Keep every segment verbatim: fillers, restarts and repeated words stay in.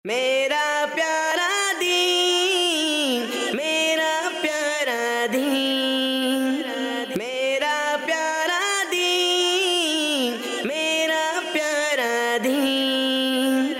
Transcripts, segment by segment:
मेरा प्यारा दीन, मेरा प्यारा दीन, मेरा प्यारा दीन, मेरा प्यारा दीन।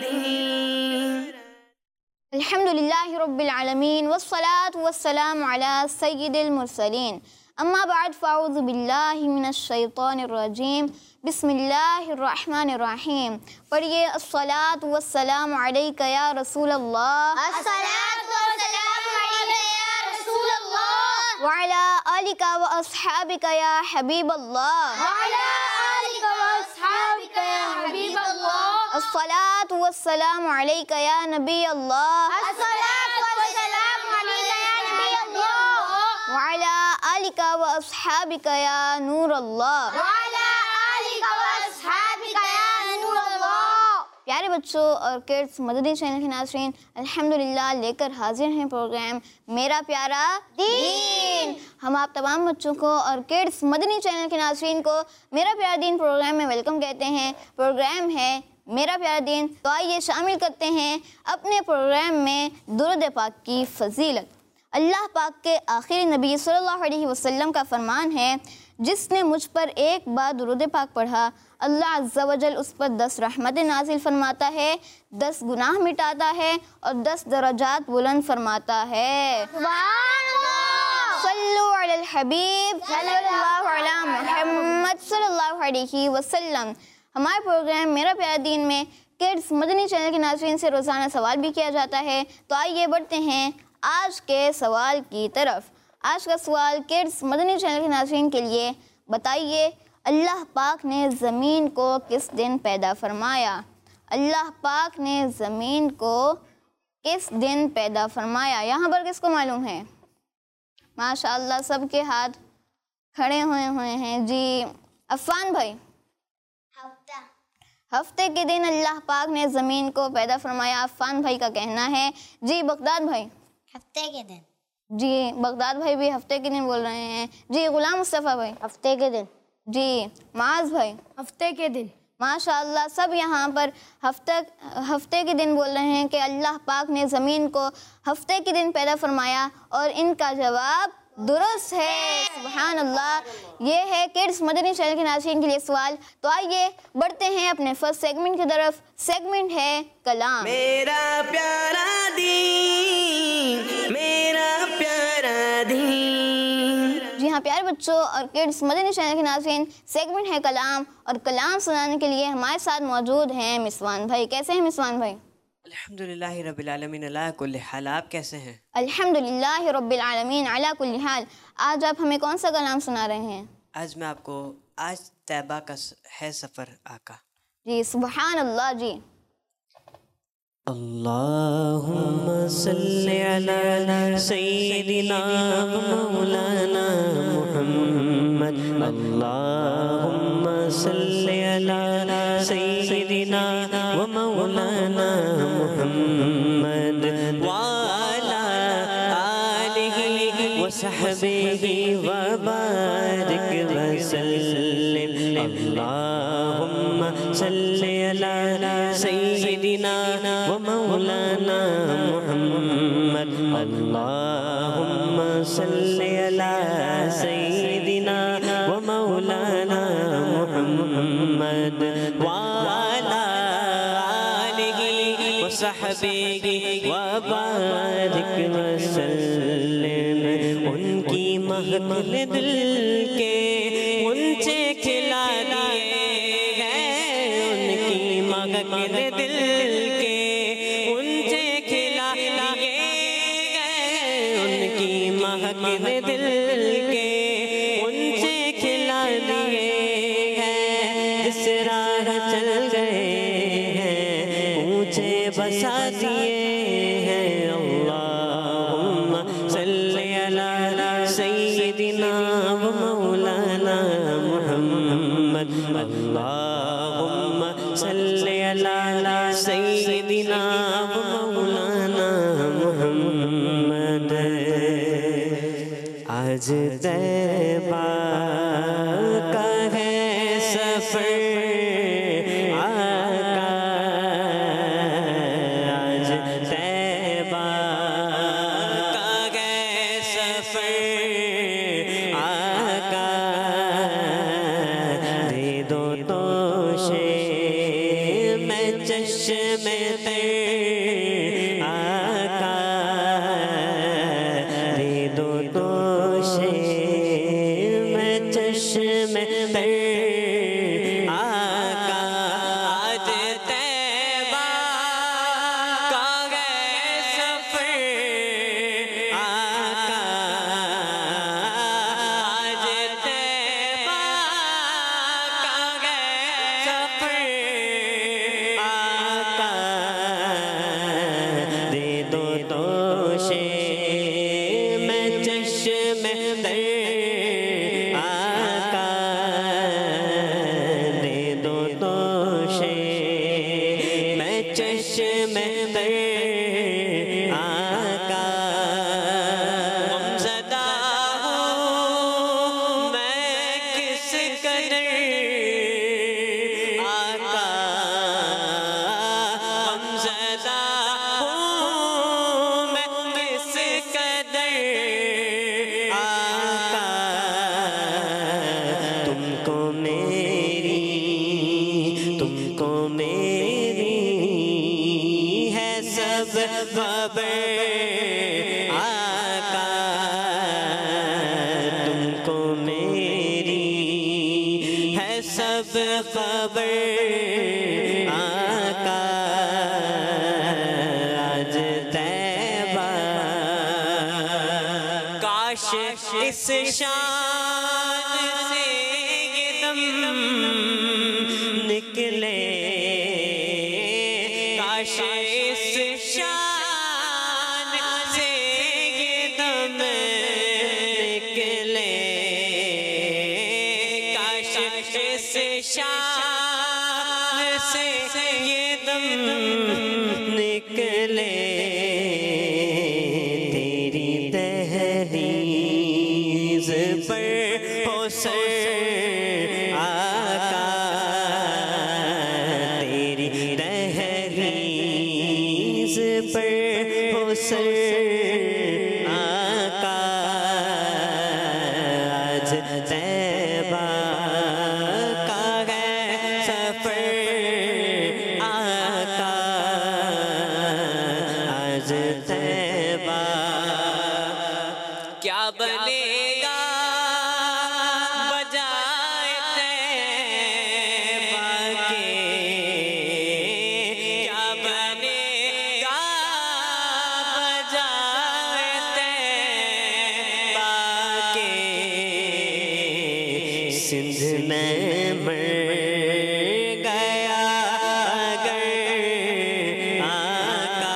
अल्हम्दुलिल्लाहि रब्बिल आलमीन वस्सलातु वस्सलामु अला सय्यिदिल मुरसलीन। अम्मा बाद फ़अऊज़ु बिल्लाहि मिनश शैतानिर रजीम। बिस्मिल्लाहिर रहमानिर रहीम। पढ़िए अस्सलातु वस्सलामु अलैका या रसूलल्लाह, अस्सलातु वस्सलामु अलैका या रसूलल्लाह, व अला आलिका व अस्हाबिका या हबीबल्लाह, व अला आलिका व अस्हाबिका या हबीबल्लाह, अस्सलातु वस्सलामु अलैका या नबी अल्लाह, अस्सलातु वस्सलामु अलैका या नबी अल्लाह, व अला आलिका व अस्हाबिका या नूर अल्लाह। व अला आलिका व अस्हाबिका या नूर अल्लाह। प्यारे बच्चों और किड्स, मदनी चैनल के नाज़रीन, अल्हम्दुलिल्लाह लेकर हाजिर हैं प्रोग्राम मेरा प्यारा दीन। हम आप तमाम बच्चों को और किड्स मदनी चैनल के नाज़रीन को मेरा प्यारा दीन प्रोग्राम में वेलकम कहते हैं। प्रोग्राम है मेरा प्यारा दीन, तो आइए शामिल करते हैं अपने प्रोग्राम में दुरूद पाक की फजीलत। अल्लाह पाक के आखिरी नबी सल्लल्लाहु अलैहि वसल्लम का फरमान है, जिसने मुझ पर एक बार दुरूद पाक पढ़ा, अल्लाह अज़्ज़ा वजल उस पर दस रहमतें नाजिल फरमाता है, दस गुनाह मिटाता है और दस दरजात बुलंद फरमाता है। सल्लु अलल हबीब सल्लल्लाहु अला मुहम्मद सल्लल्लाहु अलैहि वसल्लम। हमारे प्रोग्राम मेरा प्यारा दीन में किड्स मदनी चैनल के नाज़रीन से रोज़ाना सवाल भी किया जाता है। तो आइए बढ़ते हैं आज के सवाल की तरफ। आज का सवाल किड्स मदनी चैनल के नाज़रीन के लिए, बताइए अल्लाह पाक ने ज़मीन को किस दिन पैदा फरमाया? अल्लाह पाक ने ज़मीन को किस दिन पैदा फरमाया? यहाँ पर किसको मालूम है? माशाअल्लाह सबके हाथ खड़े हुए हुए हैं। जी अफ़ान भाई, हफ्ता हफ्ते के दिन अल्लाह पाक ने ज़मीन को पैदा फरमाया, अफ़ान भाई का कहना है। जी बगदाद भाई, हफ्ते के दिन। जी बगदाद भाई भी हफ्ते के दिन बोल रहे हैं। जी गुलाम मुस्तफ़ा भाई, हफ्ते के दिन। जी माज भाई, हफ्ते के दिन। माशाअल्लाह सब यहाँ पर हफ्ते हफ्ते के दिन बोल रहे हैं कि अल्लाह पाक ने ज़मीन को हफ्ते के दिन पैदा फरमाया और इनका जवाब दुरुस्त है। सुभान अल्लाह। ये है किड्स मदनी चैनल के नाज़रीन के लिए सवाल। तो आइए बढ़ते हैं अपने फर्स्ट सेगमेंट की तरफ। सेगमेंट है कलाम। मेरा प्यारा दीन, मेरा प्यारा दीन। जी हाँ प्यारे बच्चों और किड्स मदनी चैनल के नाज़रीन, सेगमेंट है कलाम और कलाम सुनाने के लिए हमारे साथ मौजूद हैं मिसवान भाई। कैसे हैं मिसवान भाई? अल्हम्दुलिल्लाहि रब्बिल आलमीन अला कुल्ली हाल। आप कैसे हैं? अल्हम्दुलिल्लाहि रब्बिल आलमीन अला कुल्ली हाल। आज आप हमें कौन सा कलाम सुना रहे हैं? आज मैं आपको आज तैबा का है सफ़र आका। जी सुभान अल्लाह। जी अल्लाहुम्मा सल्लि अला सय्यिदिना व मौलाना मुहम्मद। अल्लाहुम्मा सल्लि अला सय्यिदिना व मौलाना मुहम्मद व अला आलिहि व सहबिहि व बारिक व सल्लिम। अल्लाहुम्मा सल्लि अला सय्यिदिना व मौलाना मुहम्मद। अल्लाहुम्मा सल्लि अला सय्यिदिना व मौलाना मुहम्मद व अला आलिहि व सहबिहि व बारिक व सल्लिम। उनकी महफिल दिल के ऊंचे खिला दिए हैं, उनकी महफिल दिल के ऊंचे खिला दिए हैं, उनकी महफिल दिल के ऊंचे खिला दिए हैं। जिस राह चल गए हैं ऊंचे बसा दिए हैं। अल्लाहुम्मा सल्लि अला सय्यिदिना व मौलाना मुहम्मद। अल्लाहुम्मा सल्लि अला सय्यिदिना व मौलाना मुहम्मद। आज तैबा का है सफ़र आका, तर आका दे दो दोषे मैं चश्मे तर आका आज तैबा का गए सफर आका आज तैबा का गए सफर आका दे दो दोषे मैं चश्मे तर आका दे दो दोषे मैं चश्मे तर आका गमज़दा हूँ मैं किस कदर आका गमज़दा हूँ मैं किस कदर आका तुमको मेरी तुमको मेरी है सब खबर आका तुमको मेरी है सब खबर आका आज तैबा काश इस शान से ये दम निकले काश इस शान से ये दम निकले काश इस शान से ये दम निकले तेरी दहलीज पर हो सर आका तेरी दहलीज पर हो सर आका आज तैबा का है सफर आका आज तैबा क्या बनेगा बजाए तैबा के क्या बनेगा बजाए तैबा के सिंध में मर गया अगर आका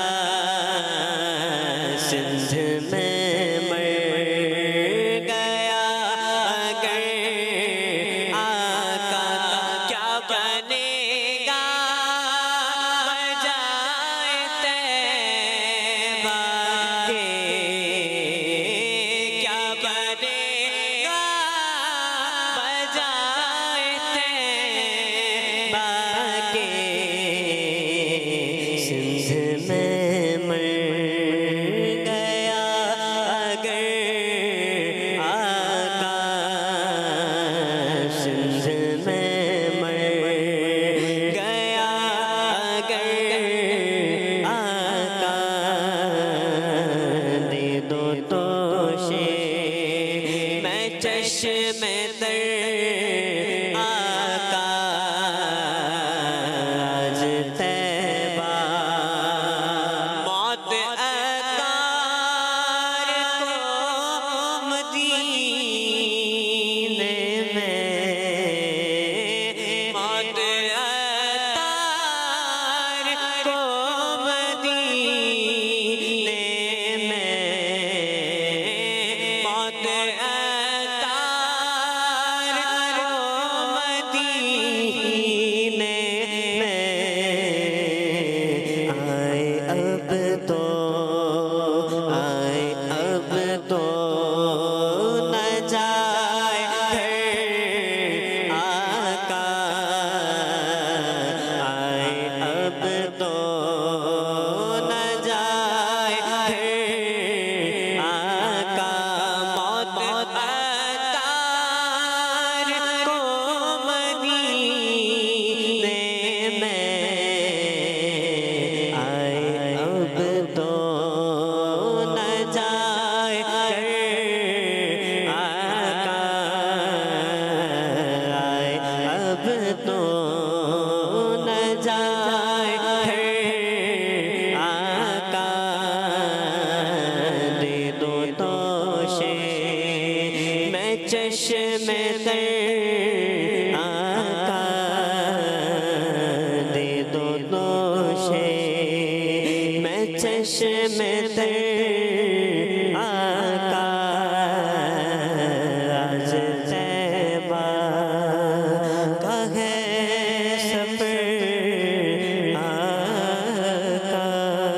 सिंध में मर गया अगर आका क्या बनेगा बजाए तैबा के क्या बनेगा बजाए तैबा के सिंध में मर गया अगर आका सिंध में मर गया अगर आका दे दो दोषे मैं चश्मे तर आका आज तैबा मौत अतार को मदीने में मौत अतार को मदीने में मौत अतार को मदीने में आए अब तो आए अब तो न जाए घर आका आए अब तो न जाए घर आका मौत अतार को मदीने में चश्मे तर आका आज तैबा का है सफर आका।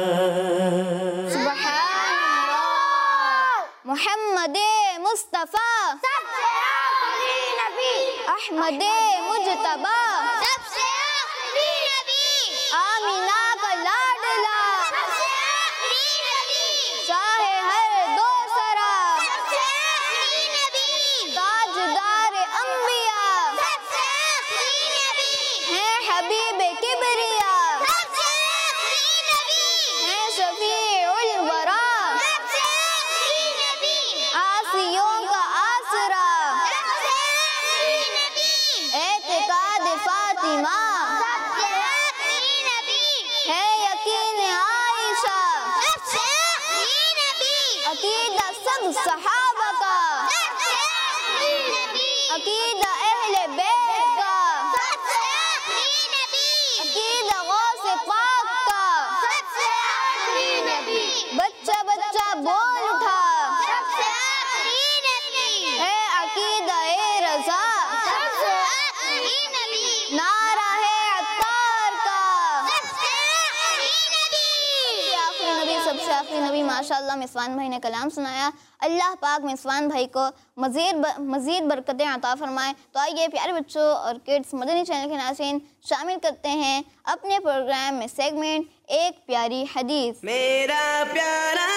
मोहम्मद मुस्तफ़ा सबसे आखिरी नबी, अहमद मुजतबा सबसे आखिरी नबी, आमीना का लाडला सबसे आखिरी नबी, चाहे हर दो सरा सबसे आखिरी नबी, ताजदार अंबिया सबसे आखिरी नबी, हैं हबीब किबरिया सबसे आखिरी नबी, हैं शफीउल वरा सबसे आखिरी नबी, आसियों का आसरा सबसे आखिरी नबी, एतिकाद फातिमा सबसे आखिरी नबी, है यकीन आयशा सबसे आखिरी नबी, अकीदा सब सहाबा का सबसे आखिरी नबी, अकीदा अहले बैत का सबसे आखिरी नबी, अकीदा गौसे पाक का सबसे आखिरी नबी, बच्चा बच्चा बोल उठा सबसे आखिरी नबी, है अकीदा ए रजा सबसे आखिरी नबी, नारा है अत्तार का सबसे आखिरी नबी, आखिरी नबी सबसे आखिरी नबी। माशाअल्लाह मिसवान भाई ने कलाम सुनाया। अल्लाह पाक मिसवान भाई को मज़ीद ब, मज़ीद बरकतें अता फरमाए। तो आइए प्यारे बच्चों और किड्स मदनी चैनल के नाज़रीन शामिल करते हैं अपने प्रोग्राम में सेगमेंट एक प्यारी हदीस। मेरा प्यारा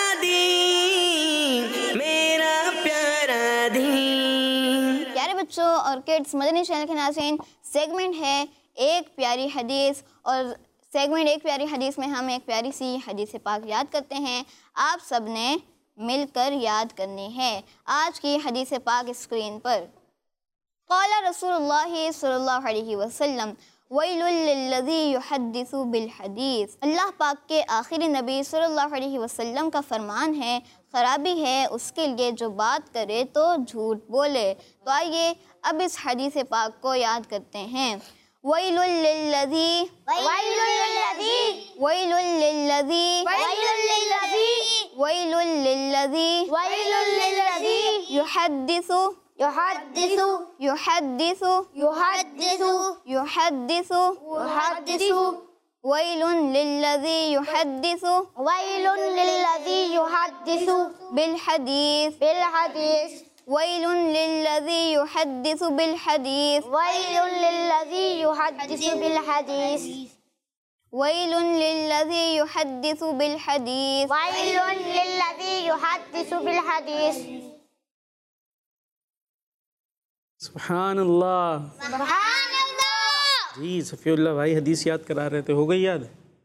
दीन, मेरा प्यारा दीन। प्यारे बच्चों और किड्स मदनी चैनल के नाज़रीन सेगमेंट है एक प्यारी हदीस और सेगमेंट एक प्यारी हदीस में हम एक प्यारी सी हदीस पाक याद करते हैं। आप सब ने मिलकर याद करनी है। आज की हदीस पाक स्क्रीन पर क़ाला रसूलुल्लाह सल्लल्लाहु अलैहि वसल्लम वैलुल लिल्लज़ी युहद्दिसु बिल हदीस। अल्लाह पाक के आखिरी नबी सल्लल्लाहु अलैहि वसल्लम का फरमान है, खराबी है उसके लिए जो बात करे तो झूठ बोले। तो आइए अब इस हदीस पाक को याद करते हैं। वैलुल लिल्लज़ी वैलुल लिल्लज़ी, वैलुल लिल्लज़ी वैलुल लिल्लज़ी, वैलुल लिल्लज़ी वैलुल लिल्लज़ी, युहद्दिसु युहद्दिसु युहद्दिसु युहद्दिसु युहद्दिसु युहद्दिसु, वैलुन लिल्लज़ी युहद्दिसु वैलुल लिल्लज़ी युहद्दिसु बिल हदीस बिल हदीस, वैलुन लिल्लज़ी युहद्दिसु बिल हदीस वैलुल लिल्लज़ी युहद्दिसु बिल हदीस, वैलुन लिल्लज़ी युहद्दिसु बिल हदीस। वैलुल लिल्लज़ी युहद्दिसु बिल हदीस। सुभान अल्लाह। सुभान अल्लाह। जी सफ़ीउल्लाह भाई हदीस याद करा रहे थे, हो गई याद?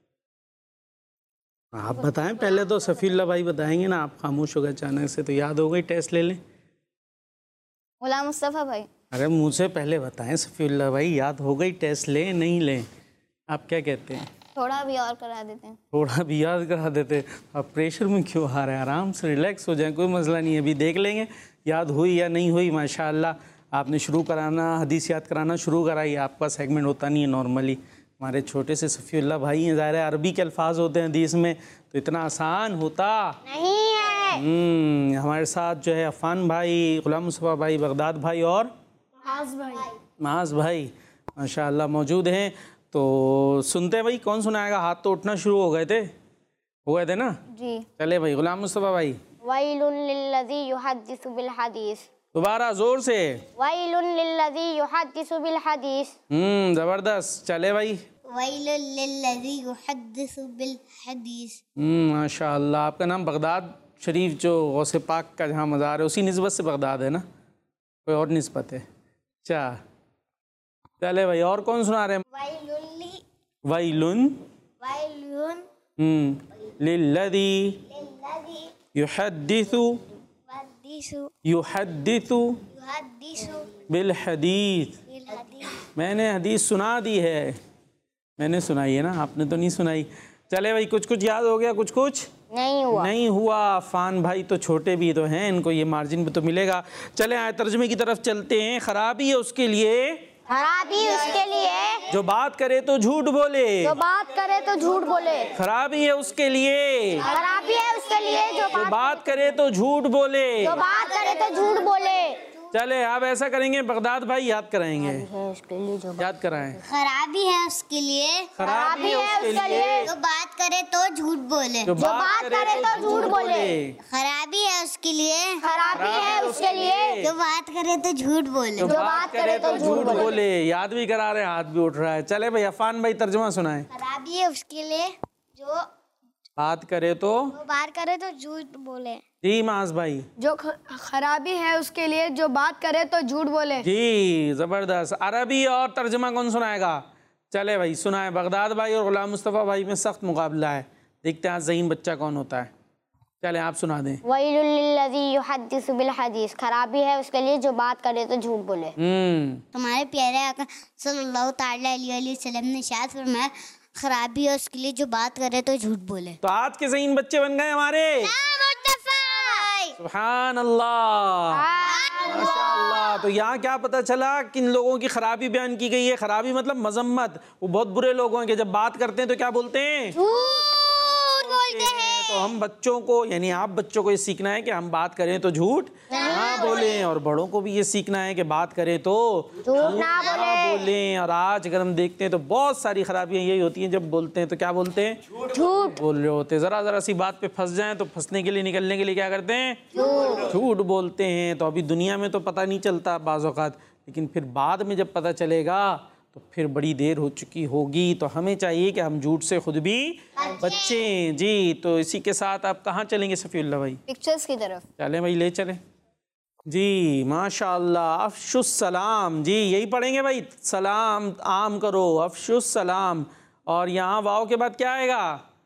आप बताएं पहले तो, सफ़ीउल्लाह भाई बताएंगे ना, आप खामोश हो गए अचानक से, तो याद हो गई। टेस्ट ले लें। गुलाम मुस्तफ़ा भाई अरे मुझसे पहले बताएं सफ़ीउल्लाह भाई, याद हो गई, टेस्ट लें नहीं लें? आप क्या कहते हैं? थोड़ा भी और करा देते हैं। थोड़ा भी याद करा देते। आप प्रेशर में क्यों आ रहे हैं? आराम से रिलैक्स हो जाएं, कोई मसला नहीं है, अभी देख लेंगे याद हुई या नहीं हुई। माशाअल्लाह आपने शुरू कराना, हदीस याद कराना शुरू कराई। आपका सेगमेंट होता नहीं है नॉर्मली, हमारे छोटे से सफ़ीउल्लाह भाई हैं, ज़ाहिर है अरबी के अल्फाज होते हैं हदीस में, तो इतना आसान होता नहीं है। हम्म हमारे साथ जो है अफ़ान भाई, गुलाम मुस्तफ़ा भाई, बगदाद भाई और माज भाई माशाअल्लाह मौजूद हैं। तो सुनते हैं भाई, कौन सुनाएगा? हाथ तो उठना शुरू हो गए थे, हो गए थे ना जी। चले भाई, गुलाम मुस्तफ़ा भाई। वैलुल लिल्लज़ी युहद्दिसु बिल हदीस, दोबारा जोर से। वैलुल लिल्लज़ी युहद्दिसु बिल हदीस, हम्म ज़बरदस्त, चले भाई। वैलुल लिल्लज़ी युहद्दिसु बिल हदीस। हम्म माशाअल्लाह। आपका नाम बगदाद शरीफ जो गौसे पाक का जहाँ मज़ार है उसी निस्बत से बगदाद है ना, कोई और निस्बत है? अच्छा चले भाई, और कौन सुना रहे हैं? वैलुल वैलुन वैलुन हम्म लिल्लज़ी लिल्लज़ी युहद्दिसु युहद्दिसु युहद्दिसु युहद्दिसु बिल हदीस। बिल हदीस। मैंने हदीस सुना दी है, मैंने सुनाई है ना, आपने तो नहीं सुनाई। चले भाई, कुछ कुछ याद हो गया, कुछ कुछ नहीं हुआ नहीं हुआ। फ़ान भाई तो छोटे भी तो हैं, इनको ये मार्जिन भी तो मिलेगा। चले आए तर्जमे की तरफ चलते हैं। ख़राबी है उसके लिए खराबी उसके लिए जो बात करे तो झूठ बोले, जो बात करे तो झूठ बोले। खराबी है उसके लिए खराबी है उसके लिए जो जो बात करे तो झूठ बोले। जो बात करे तो झूठ बोले। चले अब ऐसा करेंगे, बगदाद भाई याद कराएंगे, उसके लिए जो याद कराएं। खराबी है उसके लिए खराबी है उसके लिए जो बात करे तो झूठ बोले। जो बात करे तो झूठ बोले। खराबी है उसके लिए खराबी है उसके लिए जो बात करे तो झूठ बोले। जो बात करे तो झूठ बोले। याद भी करा रहे, हाथ भी उठ रहा है। चले भाई अफान भाई तर्जुमा सुनाए। खराबी है उसके लिए जो बात करे तो जो बात करे तो झूठ बोले। जी माज भाई। जो खराबी है उसके लिए जो बात करे तो झूठ बोले। जी जबरदस्त। अरबी और तर्जुमा कौन सुनाएगा? चले भाई सुनाए। बगदाद भाई और गुलाम मुस्तफ़ा भाई में सख्त मुकाबला है, देखते हैं आज ज़हीन बच्चा कौन होता है। चले आप सुना दें। वैलुल लिल्लज़ी युहद्दिसु बिल हदीस, खराबी है उसके लिए जो बात करे तो झूठ बोले। हम्म तुम्हारे प्यारे आका सल्लल्लाहु तआला अलैहि वसल्लम ने इरशाद फरमाया, खराबी है उसके लिए जो बात करे तो झूठ बोले। तो आज के ज़हीन बच्चे बन गए हमारे। सुभान अल्लाह, माशाअल्लाह। तो यहाँ क्या पता चला, किन लोगों की खराबी बयान की गई है। खराबी मतलब मजम्मत। वो बहुत बुरे लोग हैं कि जब बात करते हैं तो क्या बोलते हैं? झूठ बोलते हैं। तो हम बच्चों को, यानी आप बच्चों को ये सीखना है कि हम बात करें तो झूठ ना बोलें, और बड़ों को भी ये सीखना है कि बात करें तो झूठ ना बोले। बोलें। और आज अगर हम देखते हैं तो बहुत सारी खराबियां यही होती हैं, जब बोलते हैं तो क्या बोलते हैं? झूठ बोल रहे होते हैं। जरा जरा सी बात पे फंस जाएं तो फंसने के लिए, निकलने के लिए क्या करते हैं? झूठ बोलते हैं। तो अभी दुनिया में तो पता नहीं चलता बाज़ औक़ात, लेकिन फिर बाद में जब पता चलेगा तो फिर बड़ी देर हो चुकी होगी। तो हमें चाहिए कि हम झूठ से खुद भी बचें। जी तो इसी के साथ आप कहाँ चलेंगे सफ़ीउल्लाह भाई? पिक्चर्स की तरफ चलें भाई, ले चलें जी। माशाअल्लाह। अफ़शुस सलाम, जी यही पढ़ेंगे भाई। सलाम आम करो, अफ़शुस सलाम। और यहाँ वाव के बाद क्या आएगा?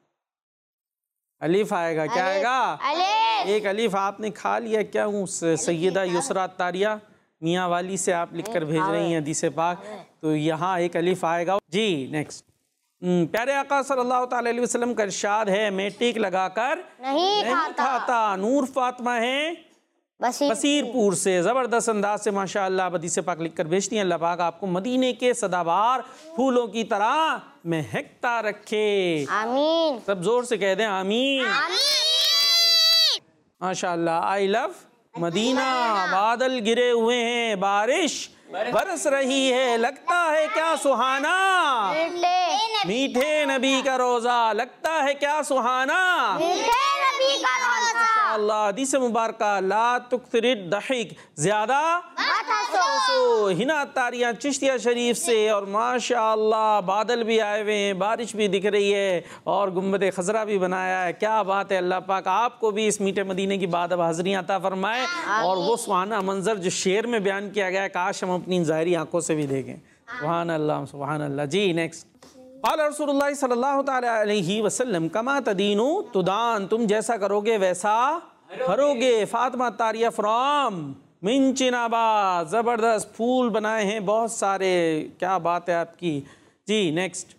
अलीफ आएगा। क्या आएगा? अलीफ। एक अलीफ आपने खा लिया क्या? हूँ सैयदा युसरा तारिया मियाँ वाली से आप लिख कर भेज रही हैं हदीस पाक, तो यहाँ एक अलीफ आएगा जी। नेक्स्ट, प्यारे आका सल्लल्लाहु अलैहि वसल्लम का इरशाद है, मैं टीक लगाकर नहीं, नहीं खाता।, खाता। नूर फातिमा है बसीर बसीरपुर से। ज़बरदस्त अंदाज से माशाअल्लाह हदीस पाक लिख कर भेजती हैं। अल्लाह पाक आपको मदीने के सदाबहार फूलों की तरह महकता रखे। आमीन। सब जोर से कह दें आमीन। आमीन। माशाअल्लाह। I love Medina. बादल गिरे हुए हैं, बारिश बरस रही है, लगता है क्या सुहाना। मीठे नबी का रोजा, लगता है क्या सुहाना। माशाअल्लाह। हदीस मुबारका, ला तुक्सिरिद दहिक, ज्यादा हंसो। हिना तारियां चिश्तिया शरीफ से। और माशाअल्लाह बादल भी आए हुए हैं, बारिश भी दिख रही है, और गुम्बद खजरा भी बनाया है। क्या बात है। अल्लाह पाक आपको भी इस मीठे मदीने की बाद अब हाज़िरियां अता फरमाए, और वो सुहाना मंजर जो शेर में बयान किया गया है, काश हम अपनी ज़ाहिरी आंखों से भी देखें। सुभान अल्लाह, सुभान अल्लाह। जी नेक्स्ट, क़ाल रसूलुल्लाह सल्लल्लाहु तआला अलैहि वसल्लम, कमा तदीनु तुदान, तुम जैसा करोगे वैसा भरोगे। फातिमा तारिया फ्रॉम मिंचिनाबाद। ज़बरदस्त फूल बनाए हैं बहुत सारे, क्या बात है आपकी। जी नेक्स्ट,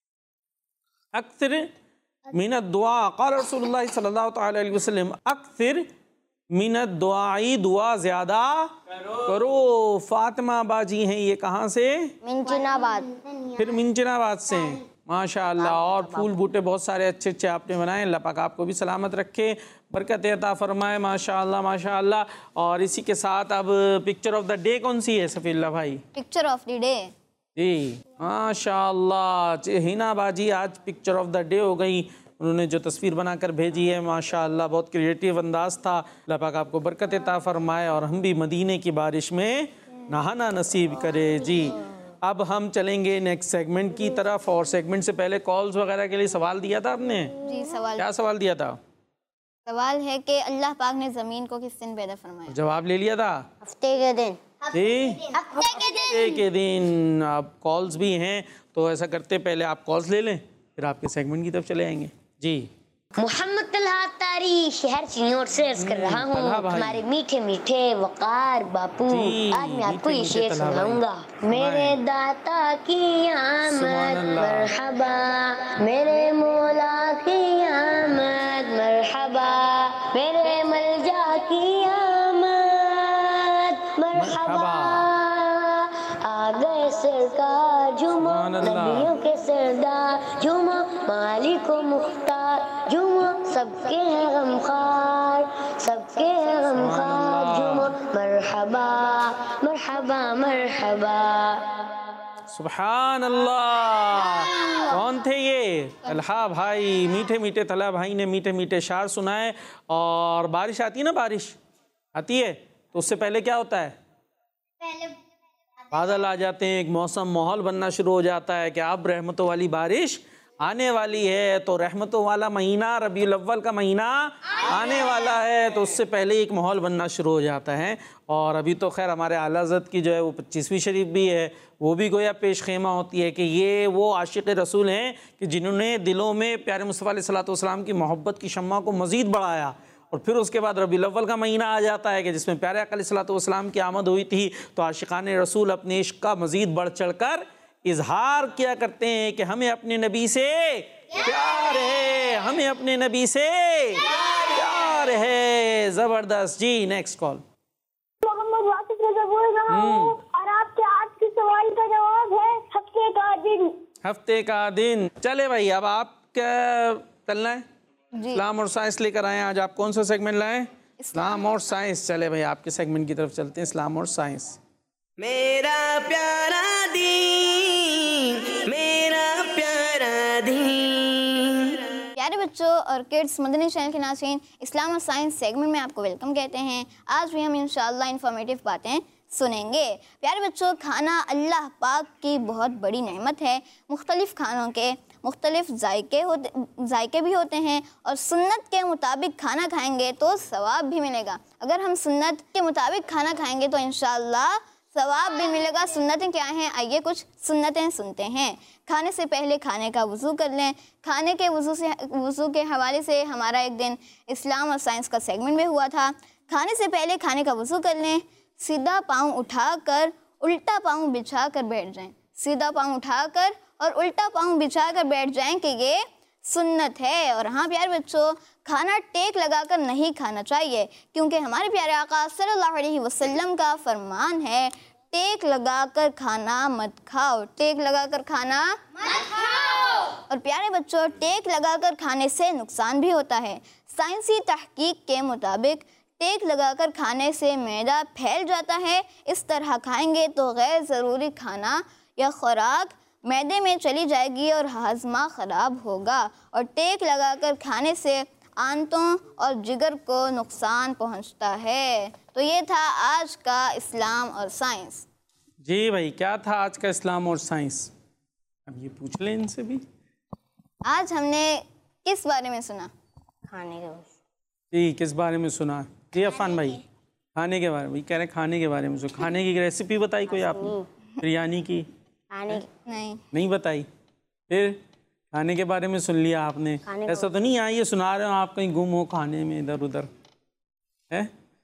अक्सर मिनत दुआ। क़ाल रसूलुल्लाह सल्लल्लाहु तआला अलैहि वसल्लम, अक्सर मिनत दुआई, दुआ ज़्यादा करो। फातिमा बाजी हैं ये कहाँ से? मिंचिनाबाद। फिर मिंचिनाबाद से। माशाअल्लाह। और फूल बूटे बहुत सारे अच्छे अच्छे आपने बनाए। अल्लाह पाक आपको भी सलामत रखे, बरकत अता फरमाए। माशाअल्लाह माशाअल्लाह। और इसी के साथ अब पिक्चर ऑफ द डे कौन सी है सफ़ीउल्लाह भाई? पिक्चर ऑफ द डे जी माशाअल्लाह। हिना बाजी आज पिक्चर ऑफ द डे हो गई। उन्होंने जो तस्वीर बनाकर भेजी है माशाअल्लाह बहुत क्रिएटिव अंदाज था। अल्लाह पाक आपको बरकत अता फरमाए, और हम भी मदीने की बारिश में नहाना नसीब करे। जी अब हम चलेंगे नेक्स्ट सेगमेंट की तरफ, और सेगमेंट से पहले कॉल्स वगैरह के लिए सवाल दिया था आपने। जी सवाल क्या सवाल दिया था? सवाल है कि अल्लाह पाक ने ज़मीन को किस दिन पैदा फरमाया? जवाब ले लिया था। हफ्ते के दिन। जी हफ्ते के दिन। हफ्ते के दिन। अब कॉल्स भी हैं, तो ऐसा करते पहले आप कॉल्स ले लें, फिर आपके सेगमेंट की तरफ चले आएंगे। जी मोहम्मद तलहा तारी शहर चिन्नौर से अर्ज कर रहा हूँ, हमारे मीठे मीठे वकार बापू, आज मैं आपको ये शेर सुनाऊंगा। मेरे दाता की आमद मरहबा, मेरे मौला की आमद मरहबा, मेरे मलजा की आमद मरहबा, आ गए सरकार झूमो, नबियों के सरदार झूमो, मालिक व मुख्तार झूमो, सबके हैं गमखार, सबके हैं गमखार झूमो, मरहबा मरहबा मरहबा। सुभान अल्लाह। कौन थे ये? तलहा भाई। मीठे मीठे तलहा भाई ने मीठे मीठे शार सुनाए। और बारिश आती है ना, बारिश आती है तो उससे पहले क्या होता है? पहले बादल आ जाते हैं, एक मौसम माहौल बनना शुरू हो जाता है कि अब रहमतों वाली बारिश आने वाली है। तो रहमतों वाला महीना रबीउल अव्वल का महीना आने वाला है, तो उससे पहले एक माहौल बनना शुरू हो जाता है। और अभी तो खैर हमारे आला हज़रत की जो है वो पच्चीसवीं शरीफ भी है, वो भी गोया पेश खेमा होती है कि ये वो आशिक़ रसूल हैं कि जिन्होंने दिलों में प्यारे मुस्तफ़ा अलैहिस्सलातु वस्सलाम की मोहब्बत की शम्मा को मज़ीद बढ़ाया। और फिर उसके बाद रबीउल अव्वल का महीना आ जाता है कि जिसमें प्यारे आका अलैहिस्सलातु वस्सलाम की आमद हुई थी, तो आशिक़ाने रसूल अपने इश्क़ का मज़ीद बढ़ चढ़ कर इजहार किया करते हैं कि हमें अपने नबी से प्यार है, हमें अपने नबी से प्यार है। ज़बरदस्त जी। Next call. मोहम्मद वासिफ रज़ा बोल रहा हूँ और आपके आज के सवाल का जवाब है हफ्ते का दिन। हफ्ते का दिन। चले भाई, अब आप क्या चलना है? इस्लाम और साइंस लेकर आए। आज आप कौन सा सेगमेंट लाए? इस्लाम और साइंस। चले भाई, आपके सेगमेंट की तरफ चलते हैं, इस्लाम और साइंस। मेरा प्यारा दीन, मेरा प्यारा दीन। प्यारे बच्चों और किड्स, मदनी चैनल के नाज़रीन, इस्लाम और साइंस सेगमेंट में आपको वेलकम कहते हैं। आज भी हम इंशाअल्लाह इंफॉर्मेटिव बातें सुनेंगे। प्यारे बच्चों, खाना अल्लाह पाक की बहुत बड़ी नेमत है। मुख्तलिफ़ खानों के मुख्तलिफ़ जायके होते जायके भी होते हैं और सुन्नत के मुताबिक खाना खाएंगे तो सवाब भी मिलेगा। अगर हम सुन्नत के मुताबिक खाना खाएंगे तो इंशाअल्लाह सवाब भी मिलेगा। सुन्नतें क्या हैं? आइए कुछ सुन्नतें सुनते हैं। खाने से पहले खाने का वज़ू कर लें। खाने के वज़ू से वज़ू के हवाले से हमारा एक दिन इस्लाम और साइंस का सेगमेंट में हुआ था। खाने से पहले खाने का वज़ू कर लें। सीधा पाँव उठाकर उल्टा पाँव बिछा कर बैठ जाएं। सीधा पाँव उठाकर और उल्टा पाँव बिछा कर बैठ जाएं कि ये सुन्नत है। और हाँ प्यारे बच्चों, खाना टेक लगाकर नहीं खाना चाहिए, क्योंकि हमारे प्यारे आका सल्लल्लाहु अलैहि वसल्लम का फरमान है, टेक लगाकर खाना मत खाओ, टेक लगाकर खाना मत खाओ। और प्यारे बच्चों, टेक लगाकर खाने से नुकसान भी होता है। साइंसी तहकीक के मुताबिक टेक लगाकर खाने से मैदा फैल जाता है। इस तरह खाएंगे तो गैर ज़रूरी खाना या खुराक मैदे में चली जाएगी और हाजमा ख़राब होगा। और टेक लगाकर खाने से आंतों और जिगर को नुकसान पहुंचता है। तो ये था आज का इस्लाम और साइंस। जी भाई, क्या था आज का इस्लाम और साइंस? अब ये पूछ लें इनसे भी। आज हमने किस बारे में सुना? खाने का। जी, किस बारे में सुना? जी अफान भाई, खाने के बारे में। कह रहे खाने के बारे में सुना। खाने की रेसिपी बताई कोई आपने? बिरयानी की? खाने नहीं नहीं बताई। फिर खाने के बारे में सुन लिया आपने। ऐसा तो नहीं है ये सुना रहे हो आप कहीं गुम हो खाने में इधर उधर है?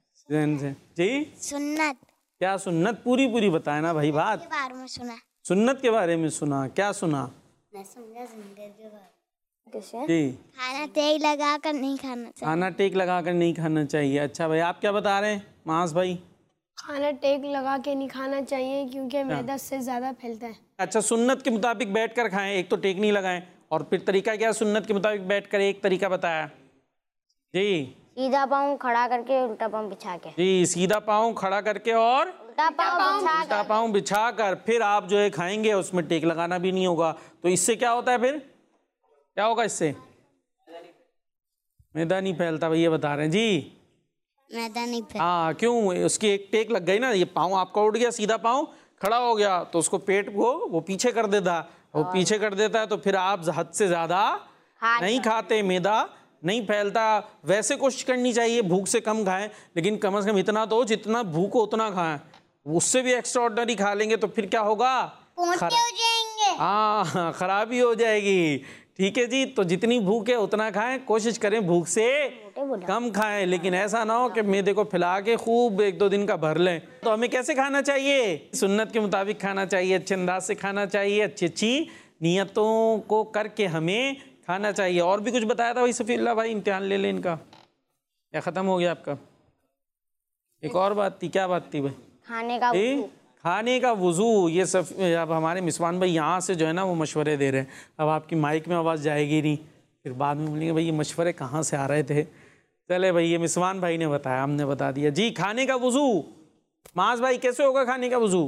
जी सुन्नत क्या सुन्नत? पूरी पूरी बताए ना भाई बात। के बारे में सुना। सुन्नत के बारे में सुना। क्या सुना? मैं समझा सुन्नत के बारे कैसे? जी, खाना तेल लगा कर नहीं खाना चाहिए। खाना टेक लगा कर नहीं खाना चाहिए। अच्छा भाई, आप क्या बता रहे हैं मास भाई? खाना टेक लगा के नहीं खाना चाहिए क्योंकि मैदा से ज़्यादा फैलता है। अच्छा, सुन्नत के मुताबिक बैठ कर खाएं, एक तो टेक नहीं लगाएं। और फिर तरीका क्या? सुन्नत के मुताबिक बैठ कर एक तरीका बताया जी। सीधा पाँव खड़ा करके उल्टा पाँव बिछा के। जी, सीधा पाँव खड़ा करके और उल्टा पाँव बिछा उल्टा पाँव बिछा कर फिर आप जो है खाएंगे, उसमें टेक लगाना भी नहीं होगा। तो इससे क्या होता है? फिर क्या होगा इससे? मैदा नहीं फैलता भैया बता रहे हैं जी। मैदा नहीं फैलता। हाँ, क्यों? उसकी एक टेक लग गई ना, ये पाँव आपका उठ गया, सीधा पाँव खड़ा हो गया, तो उसको पेट को वो पीछे कर देता। वो पीछे कर देता है तो फिर आप हद से ज़्यादा नहीं खाते, मैदा नहीं फैलता। वैसे कोशिश करनी चाहिए भूख से कम खाएं, लेकिन कम से कम इतना तो जितना भूख हो उतना खाएं। उससे भी एक्स्ट्रा ऑर्डिनरी खा लेंगे तो फिर क्या होगा? पोंछे हो जाएंगे। हाँ, खराबी हो जाएगी। ठीक है जी, तो जितनी भूख है उतना खाएं, कोशिश करें भूख से कम खाएं, लेकिन ऐसा ना हो कि मैदे को फैला के खूब एक दो दिन का भर लें। तो हमें कैसे खाना चाहिए? सुन्नत के मुताबिक खाना चाहिए, अच्छे अंदाज से खाना चाहिए, अच्छी अच्छी नियतों को करके हमें खाना चाहिए। और भी कुछ बताया था भाई सफ़ीउल्लाह भाई? इम्तिहान ले लें इनका, या ख़त्म हो गया आपका? एक और बात थी, क्या बात थी भाई? खाने का ए? खाने का वुज़ू, ये सब अब हमारे मिसवान भाई यहाँ से जो है ना वो मशवरे दे रहे हैं। अब आपकी माइक में आवाज़ जाएगी नहीं, फिर बाद में बोलेंगे भाई ये मशवरे कहाँ से आ रहे थे। चले भाई, ये मिसवान भाई ने बताया, हमने बता दिया जी। खाने का वुज़ू, माज भाई कैसे होगा खाने का वुज़ू?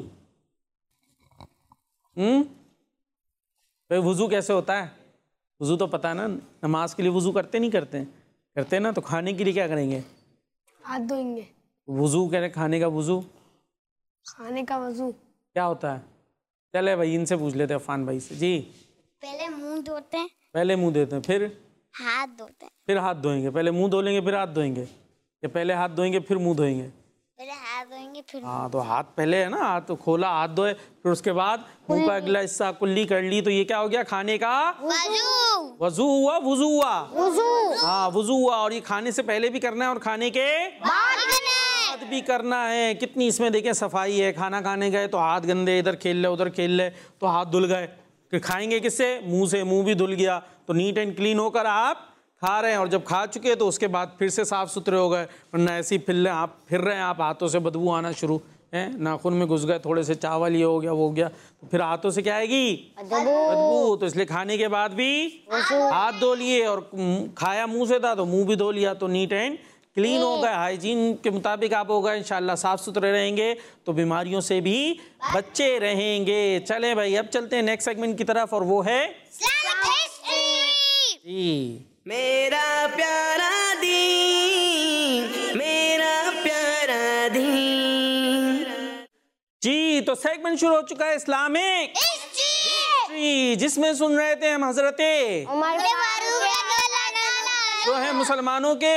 हम्म भाई वुज़ू कैसे होता है? वुज़ू तो पता है ना, नमाज के लिए वुज़ू करते नहीं करते करते ना, तो खाने के लिए क्या करेंगे? हाथ धोएंगे। वुज़ू कह रहे, खाने का वुज़ू, खाने का वजू क्या होता है? चले भाई इनसे पूछ लेते हैं, अफान भाई से जी। पहले मुंह धोते हैं, पहले मुंह धोते हैं, फिर हाथ धोते हैं, फिर हाथ धोएंगे। पहले मुंह धो लेंगे फिर हाथ धोएंगे, या पहले हाथ धोएंगे फिर मुंह धोएंगे? पहले हाथ धोएंगे फिर। हाँ तो हाथ पहले है ना, हाथ तो खोला, हाथ धोए, फिर उसके बाद मुंह का अगला हिस्सा कुल्ली कर ली, तो ये क्या हो गया? खाने का वजू। वजू हुआ, वुज़ू हुआ, हाँ वुज़ू हुआ। और ये खाने से पहले भी करना है और खाने के बाद भी करना है। कितनी इसमें देखें सफाई है। खाना खाने गए तो हाथ गंदे, इधर खेल ले उधर खेल ले तो हाथ धुल गए, फिर खाएंगे किससे? मुंह से, मुंह भी धुल गया, तो नीट एंड क्लीन होकर आप खा रहे हैं। और जब खा चुके तो उसके बाद फिर से साफ सुथरे हो गए, वरना ऐसे ही फिर रहे आप फिर रहे हैं आप हाथों से बदबू आना शुरू है, नाखून में घुस गए थोड़े से चावल, ये हो गया वो हो गया, तो फिर हाथों से क्या आएगी? बदबू। तो इसलिए खाने के बाद भी हाथ धो लिए, और खाया मुंह से था तो मुंह भी धो लिया, तो नीट एंड क्लीन हो गए। हाइजीन के मुताबिक आप हो गए, इंशाल्लाह साफ सुथरे रहेंगे तो बीमारियों से भी बच्चे रहेंगे। चलें भाई अब चलते हैं नेक्स्ट सेगमेंट की तरफ, और वो है जी मेरा प्यारा दीन, मेरा प्यारा दीन। जी तो सेगमेंट शुरू हो चुका है इस्लामिक हिस्ट्री, जिसमें सुन रहे थे हम हजरते जो है मुसलमानों के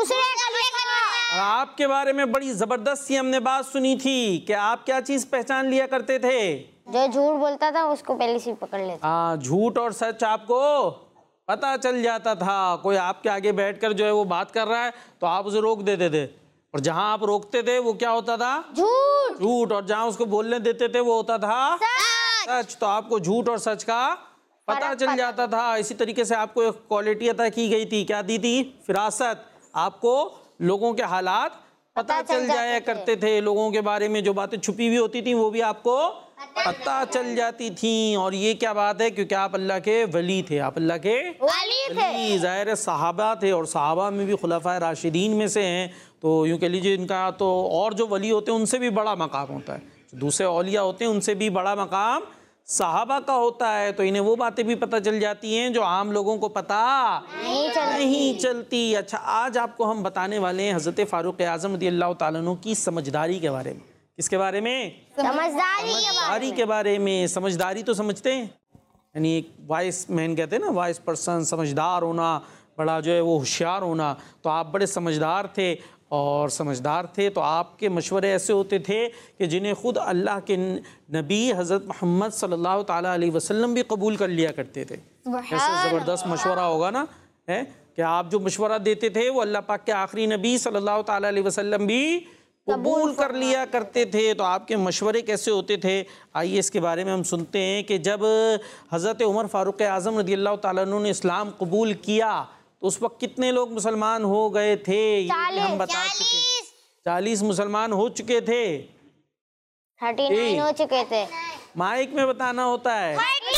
और आपके बारे में बड़ी जबरदस्त सी हमने बात सुनी थी कि आप क्या चीज पहचान लिया करते थे? जो झूठ बोलता था उसको पहले से पकड़ लेता। हाँ, झूठ और सच आपको पता चल जाता था। कोई आपके आगे बैठकर जो है वो बात कर रहा है तो आप उसे रोक देते थे, और जहां आप रोकते थे वो क्या होता था? झूठ। झूठ। और जहां उसको बोलने देते थे वो होता था सच। तो आपको झूठ और सच का पता चल जाता था। इसी तरीके से आपको एक क्वालिटी अता की गई थी, क्या दी थी? फिरासत। आपको लोगों के हालात पता चल जाया करते थे, लोगों के बारे में जो बातें छुपी हुई होती थी वो भी आपको पता चल जाती थी। और ये क्या बात है? क्योंकि आप अल्लाह के वली थे, आप अल्लाह के वली, ज़ाहिर सहाबा थे, और सहाबा में भी खुलफाए राशिदीन में से हैं, तो यूँ कह लीजिए इनका तो और जो वली होते हैं उनसे भी बड़ा मकाम होता है, दूसरे औलिया होते हैं उनसे भी बड़ा मकाम सहाबा का होता है। तो इन्हें वो बातें भी पता चल जाती हैं जो आम लोगों को पता नहीं चलती, नहीं चलती। अच्छा, आज आपको हम बताने वाले हैं हज़रत फ़ारूक़ आज़म रज़ियल्लाहु ताला अन्हु की समझदारी के बारे में। किसके बारे में? समझदारी, समझदारी के बारे में। समझदारी तो समझते हैं, यानी एक वाइस मैन कहते हैं ना, वाइस पर्सन, समझदार होना, बड़ा जो है वो होशियार होना। तो आप बड़े समझदार थे, और समझदार थे तो आपके मशवरे ऐसे होते थे कि जिन्हें ख़ुद अल्लाह के नबी हज़रत मोहम्मद सल्लल्लाहु ताला अलैहि वसल्लम भी कबूल कर लिया करते थे। ऐसे ज़बरदस्त मशवरा होगा ना, है कि आप जो मशवरा देते थे वो अल्लाह पाक के आखिरी नबी सल्लल्लाहु ताला अलैहि वसल्लम भी कबूल कर लिया करते थे। तो आपके मशवरे कैसे होते थे, आइए इसके बारे में हम सुनते हैं। कि जब हज़रत उमर फ़ारूक़ आज़म रज़ियल्लाहु ताला अन्हु ने इस्लाम कबूल किया तो उस वक्त कितने लोग मुसलमान हो गए थे? ये हम बता चुके, चालीस मुसलमान हो चुके थे, थर्टी नाइन हो चुके थे। माइक में बताना होता है,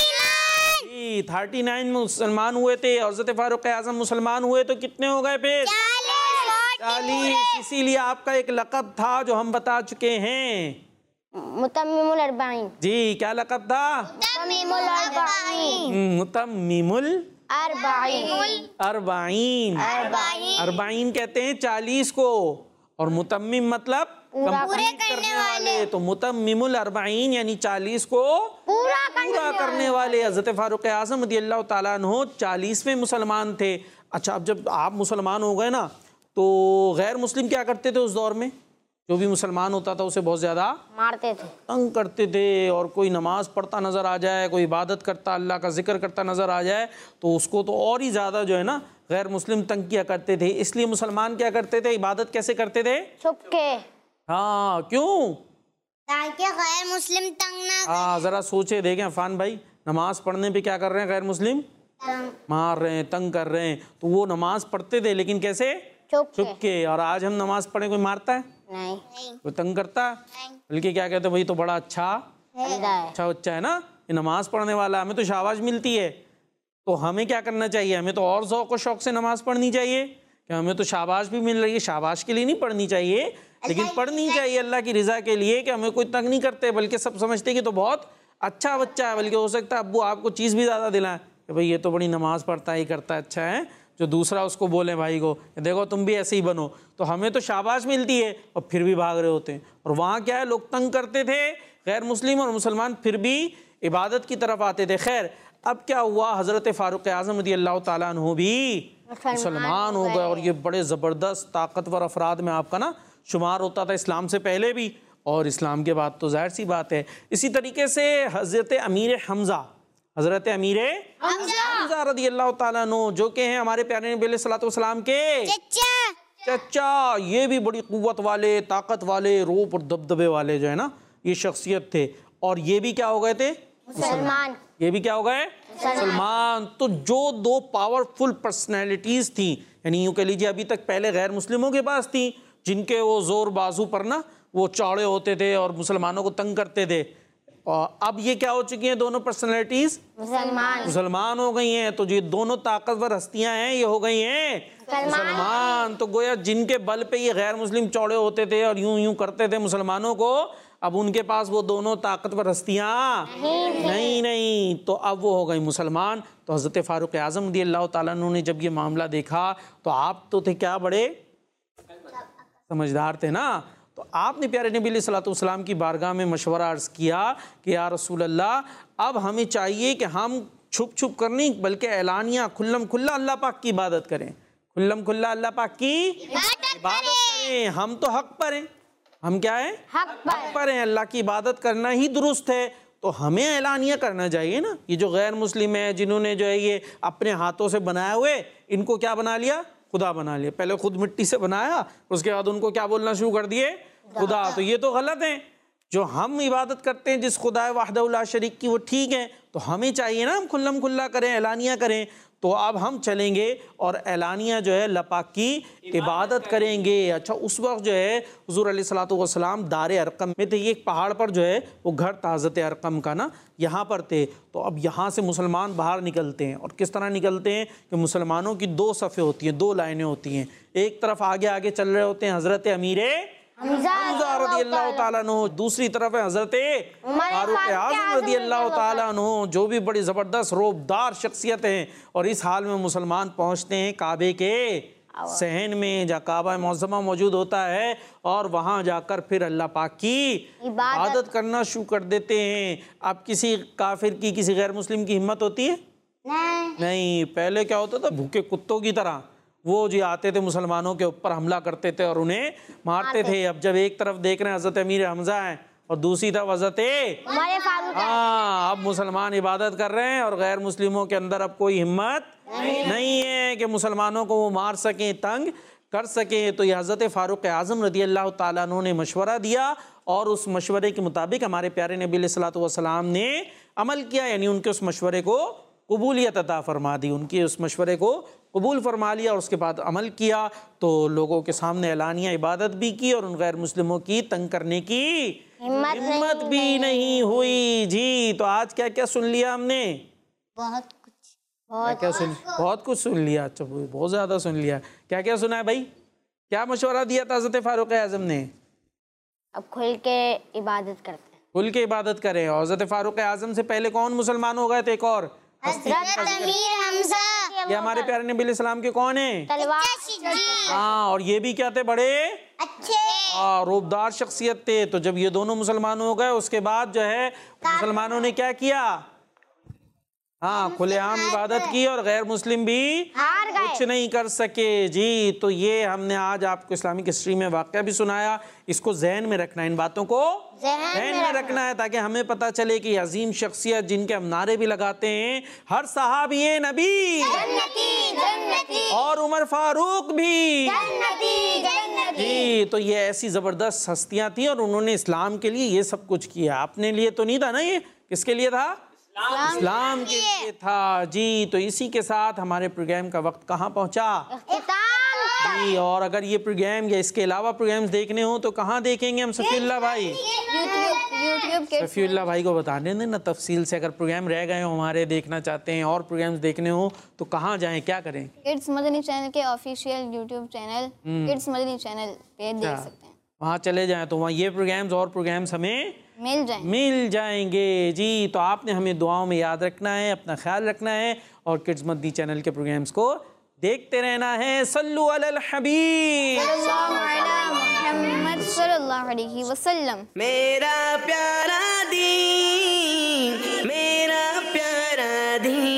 जी थर्टी नाइन मुसलमान हुए थे। हज़रत फ़ारूक़ आज़म मुसलमान हुए तो कितने हो गए फिर? चालीस। इसीलिए आपका एक लक़ब था जो हम बता चुके हैं, मुतम्मिमुल अरबाईन। जी क्या लक़ब था? मुतम्मिमुल अरबाईन। मुतम्मिमुल अरबाईन। अरबाईन। अरबाईन कहते हैं चालीस को, और मुतम्मिम मतलब कंप्लीट करने वाले। तो मुतम्मिमुल अरबाईन यानी चालीस को पूरा पूरा करने वाले। हज़रत फ़ारूक़ आज़म रज़ियल्लाहु ताला अन्हु चालीसवें मुसलमान थे। अच्छा, अब जब आप मुसलमान हो गए ना तो गैर मुस्लिम क्या करते थे उस दौर में? जो भी मुसलमान होता था उसे बहुत ज़्यादा मारते थे, तंग करते थे। और कोई नमाज पढ़ता नज़र आ जाए, कोई इबादत करता, अल्लाह का जिक्र करता नज़र आ जाए तो उसको तो और ही ज़्यादा जो है ना गैर मुस्लिम तंग किया करते थे। इसलिए मुसलमान क्या करते थे? इबादत कैसे करते थे? छुप के। हाँ, क्यों? ताकि गैर मुस्लिम तंग ना। हाँ, ज़रा सोचे देखें अफान भाई, नमाज पढ़ने पे क्या कर रहे हैं गैर मुस्लिम? मार रहे हैं, तंग कर रहे हैं। तो वो नमाज पढ़ते थे लेकिन कैसे? चुपके। चुपके। और आज हम नमाज पढ़े कोई मारता है? नहीं। कोई तंग करता है? बल्कि क्या कहते हैं, भाई तो बड़ा अच्छा अच्छा बच्चा है ना, ये नमाज पढ़ने वाला, हमें तो शाबाश मिलती है। तो हमें क्या करना चाहिए? हमें तो और ज़ौक़ और शौक़ से नमाज पढ़नी चाहिए कि हमें तो शाबाश भी मिल रही है। शाबाश के लिए नहीं पढ़नी चाहिए, लेकिन पढ़नी चाहिए अल्लाह की रज़ा के लिए, कि हमें कोई तंग नहीं करते, बल्कि सब समझते हैं कि तो बहुत अच्छा बच्चा है। बल्कि हो सकता है अब्बू आपको चीज़ भी ज़्यादा दिलाएं कि भाई ये तो बड़ी नमाज पढ़ता ही करता है, अच्छा है, जो दूसरा उसको बोले भाई को देखो तुम भी ऐसे ही बनो। तो हमें तो शाबाश मिलती है और फिर भी भाग रहे होते हैं। और वहाँ क्या है, लोग तंग करते थे, गैर मुस्लिम और मुसलमान फिर भी इबादत की तरफ आते थे। खैर, अब क्या हुआ, हज़रत फ़ारूक़ आज़म रज़ी अल्लाह ताला अन्हु भी मुसलमान हो गए, और ये बड़े ज़बरदस्त ताकतवर अफराद में आपका ना शुमार होता था, इस्लाम से पहले भी और इस्लाम के बाद तो जाहिर सी बात है। इसी तरीके से हज़रत अमीर हमज़ा हज़रत अमीर हमज़ा रज़ी अल्लाह ताला अन्हु, जो कि हैं हमारे प्यारे नबी सल्लल्लाहु अलैहि वसल्लम के चचा, ये भी बड़ी क़ुव्वत वाले, ताकत वाले, रूप और दबदबे वाले जो है ना ये शख्सियत थे। और ये भी क्या हो गए थे? मुसलमान। ये भी क्या हो गए? मुसलमान। तो जो दो पावरफुल पर्सनैलिटीज़ थी, यानी यूँ कह लीजिए अभी तक पहले गैर मुस्लिमों के पास थी, जिनके वो जोर बाजू पर ना वो चौड़े होते थे और मुसलमानों को तंग करते थे, और अब ये क्या हो चुकी हैं, दोनों पर्सनैलिटीज़ मुसलमान मुसलमान हो गई हैं। तो ये दोनों ताकतवर हस्तियां हैं, ये हो गई हैं मुसलमान। तो गोया जिनके बल पे ये गैर मुस्लिम चौड़े होते थे और यूं यूं करते थे मुसलमानों को, अब उनके पास वो दोनों ताकतवर हस्तियां नहीं, नहीं नहीं तो अब वो हो गई मुसलमान। तो हज़रत फ़ारूक़ आज़म रज़ी अल्लाह ताला अन्हु ने जब ये मामला देखा, तो आप तो थे क्या बड़े समझदार थे ना, तो आपने प्यारे नबी सल्लल्लाहु अलैहि वसल्लम की बारगाह में मशवरा अर्ज़ किया कि या रसूल अल्लाह, अब हमें चाहिए कि हम छुप छुप कर नहीं बल्कि ऐलानिया खुल्लम खुल्ला अल्लाह पाक की इबादत करें। खुल्लम खुल्ला अल्लाह पाक की इबादत करें। हम तो हक पर हैं, हम क्या है? हक पर, हक पर हैं। अल्लाह की इबादत करना ही दुरुस्त है, तो हमें ऐलानिया करना चाहिए ना। ये जो गैर मुस्लिम है, जिन्होंने जो है ये अपने हाथों से बनाए हुए, इनको क्या बना लिया? खुदा बना लिया। पहले खुद मिट्टी से बनाया, उसके बाद उनको क्या बोलना शुरू कर दिए? खुदा। तो ये तो गलत है। जो हम इबादत करते हैं जिस खुदा वहदहू ला शरीक की, वो ठीक है। तो हमें चाहिए ना हम खुल्लम खुल्ला करें, ऐलानिया करें। तो अब हम चलेंगे और ऐलानिया जो है अल्लाह पाक की इबादत करेंगे। अच्छा, उस वक्त जो है हुज़ूर अलैहिस्सलातु वस्सलाम दार अरकम में थे। ये एक पहाड़ पर जो है वो घर था हज़रत अरकम का ना, यहाँ पर थे। तो अब यहाँ से मुसलमान बाहर निकलते हैं, और किस तरह निकलते हैं कि मुसलमानों की दो सफ़े होती हैं, दो लाइनें होती हैं। एक तरफ आगे आगे चल रहे होते हैं हज़रत अमीर हमज़ा रज़ी अल्लाह ताला अन्हु, दूसरी तरफ है हज़रत फ़ारूक़ आज़म रज़ी अल्लाह ताला अन्हु, जो भी बड़ी ज़बरदस्त रोबदार शख्सियत हैं। और इस हाल में मुसलमान पहुँचते हैं काबे के सहन में, जहाँ काबा मुअज़्ज़मा मौजूद होता है, और वहाँ जाकर फिर अल्लाह पाक की इबादत करना शुरू कर देते हैं। अब किसी काफिर की, किसी गैर मुस्लिम की हिम्मत होती है? नहीं, नहीं। पहले क्या होता था, भूखे कुत्तों की तरह वो जी आते थे, मुसलमानों के ऊपर हमला करते थे और उन्हें मारते थे। अब जब एक तरफ देख रहे हैं हज़रत अमीर हमज़ा हैं और दूसरी तरफ हज़रत, हाँ, अब मुसलमान इबादत कर रहे हैं और गैर मुस्लिमों के अंदर अब कोई हिम्मत नहीं, नहीं है कि मुसलमानों को वो मार सकें, तंग कर सकें। तो ये हज़रत फ़ारूक़ आज़म रज़ी अल्लाह ताला अन्हु ने मशवरा दिया, और उस मशवरे के मुताबिक हमारे प्यारे नबी सल्लल्लाहु अलैहि वसल्लम ने अमल किया, यानी उनके उस मशवरे को कबूलियत अता फरमा दी, उनके उस मशवरे को कबूल फरमा लिया और उसके बाद अमल किया। तो लोगों के सामने ऐलानिया इबादत भी की और उन गैर मुस्लिमों की तंग करने की हिम्मत, हिम्मत भी नहीं, नहीं हुई जी। तो आज क्या क्या सुन लिया हमने? बहुत कुछ, बहुत क्या सुन बहुत कुछ सुन लिया। अच्छा, बहुत ज़्यादा सुन लिया। क्या क्या सुना है भाई? क्या मशवरा दिया था हज़रत फ़ारूक़ आज़म ने? अब खुल के इबादत करते हैं, खुल के इबादत करें। और हज़रत फ़ारूक़ आज़म से पहले कौन मुसलमान हो गए थे? एक और हज़रत अमीर हमज़ा। ये हमारे प्यारे नबी सलाम के कौन है? हाँ, और ये भी क्या थे? बड़े अच्छे, हाँ, रूबदार शख्सियत थे। तो जब ये दोनों मुसलमान हो गए, उसके बाद जो है मुसलमानों ने क्या किया? हाँ, खुलेआम इबादत की और गैर मुस्लिम भी कुछ नहीं कर सके जी। तो ये हमने आज आपको इस्लामिक हिस्ट्री में वाक़या भी सुनाया। इसको ज़हन में रखना है, इन बातों को ज़हन में रखना है, ताकि हमें पता चले कि अजीम शख्सियत जिनके हम नारे भी लगाते हैं, हर सहाबी नबी जन्नती, जन्नती, और उमर फारूक भी जन्नती, जन्नती। जी, तो ये ऐसी ज़बरदस्त हस्तियाँ थी और उन्होंने इस्लाम के लिए ये सब कुछ किया। अपने लिए तो नहीं था ना, ये किसके लिए था? इस्लाम के लिए था जी। तो इसी के साथ हमारे प्रोग्राम का वक्त कहाँ पहुँचा? जी, और अगर ये प्रोग्राम या इसके अलावा प्रोग्राम्स देखने हो तो कहाँ देखेंगे हम सफ़ीउल्लाह भाई? यूट्यूब यूट्यूब किड्स सफ़ीउल्लाह भाई को बताने दें ना तफसील से, अगर प्रोग्राम रह गए हो हमारे देखना चाहते हैं और प्रोग्राम्स देखने हो तो कहाँ जाएं, क्या करें? किड्स मदनी चैनल के official YouTube channel kids Madani channel पे देख सकते हैं, वहाँ चले जाएं तो वहाँ ये प्रोग्राम्स और प्रोग्राम्स हमें मिल जाएंगे मिल जाएंगे जी। तो आपने हमें दुआओं में याद रखना है, अपना ख्याल रखना है और किड्स मदनी चैनल के प्रोग्राम्स को देखते रहना है। सल्लु अलल हबीब सल्लल्लाहु अलैहि मुहम्मद सल्लल्लाहु अलैहि वसल्लम। मेरा प्यारा दीन, मेरा प्यारा दीन।